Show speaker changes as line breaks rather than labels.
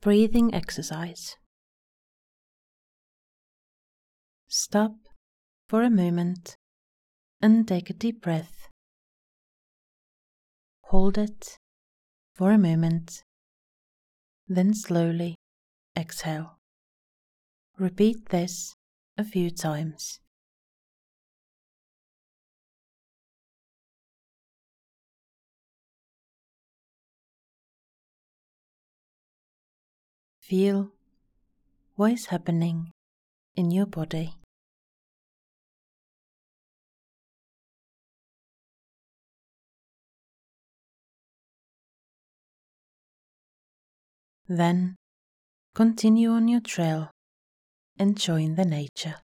breathing exercise. Stop for a moment and take a deep breath. Hold it for a moment, then slowly exhale. Repeat this a few times. Feel what is happening in your body. Then continue on your trail, enjoying the nature.